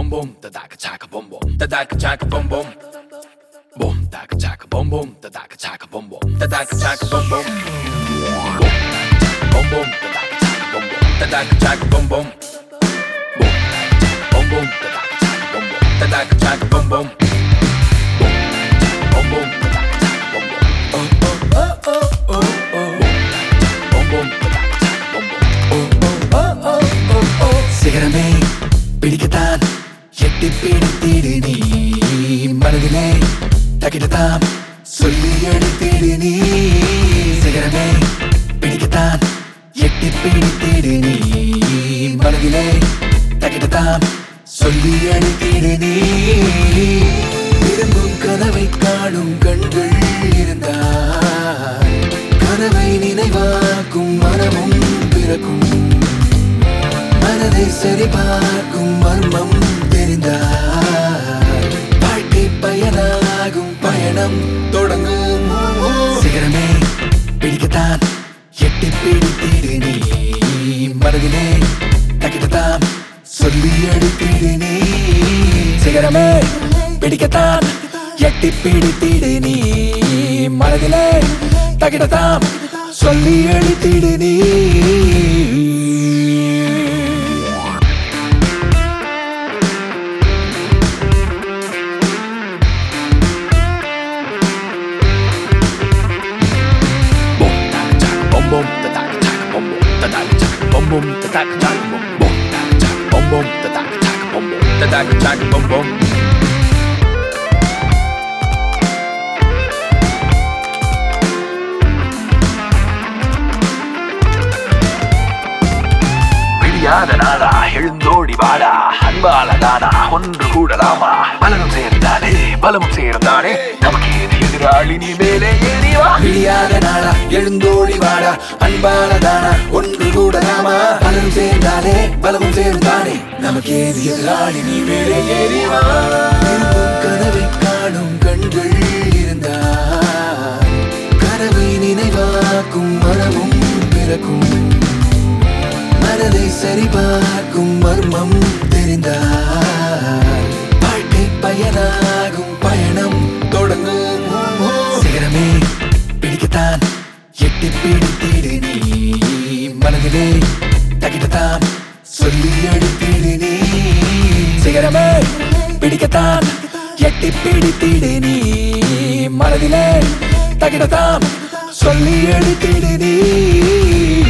boom boom, da da chaka boom boom, da da chaka boom boom, boom da chaka boom boom, da da chaka boom boom, da da chaka boom boom, boom boom, da da chaka boom boom, da da chaka boom boom, boom boom, da da chaka boom boom, da da chaka boom boom, boom boom, da da chaka boom boom, oh oh oh oh oh, boom boom, da da chaka boom boom, oh oh oh oh oh. சிகரமே பிடிக்கத்தான் எட்டி பிடித்திடு நீ மனதிலே தகிடத்தாம் சொல்லி அடித்திடு நீ சிகரமே பிடிக்கத்தான் எட்டி பிடித்திடு நீ மனதிலே தகிடத்தாம் சொல்லி அடித்திடு நீ விரும்பும் கனவை காணும் கண்கள் இருந்தால் கனவை நினைவாக்கும் மனமும் பிறக்கும் மனதை சரி பார்க்கும் மர்மம் தெரிந்தால் வாழ்க்கை பயனாகும் பயணம் தொடங்கும் சிகரமே பிடிக்கத்தான் எட்டி பிடித்திடு நீ மனதிலே தகிடத்தான் சொல்லி அடித்திடு நீ சிகரமே பிடிக்கத்தான் எட்டி பிடித்திடு நீ மனதிலே தகிடத்தான் சொல்லி அடித்திடு நீ boom da da chaka boom boom da da chaka boom boom da da chaka boom boom da chaka boom boom da da chaka boom boom da da chaka boom boom விடியாதனாடா எழுந்தோடி வாடா அன்பாலதானா ஒன்று கூடலாமா பலனும் சேர்ந்தானே பலமும் சேர்ந்தானே நமக்கு ஏது எதிராளி நீ மேலே ஏறிவா விடியாதனாடா எழுந்தோடி வாடா அன்பாலதானா ஒன்று கூடலாமா பலனும் சேர்ந்தானே பலமும் சேர்ந்தானே நமக்கு ஏது எதிராளி நீ மேலே ஏறிவா கனவை காணும் கண்கள் இருந்தால் கனவை நினைவாக்கும் மனமும் பிறக்கும் மனதை சரி பார்க்கும் மர்மம் தெரிந்தால் வாழ்க்கை பயனாகும் பயணம் தொடங்கும் சிகரமே பிடிக்கத்தான் எட்டி பிடித்திடு நீ மனதிலே தகிடத்தான் சொல்லி அடித்திடு நீ சிகரமே பிடிக்கத்தான் எட்டி பிடித்திடு நீ மனதிலே தகிடத்தான் சொல்லி அடித்திடு நீ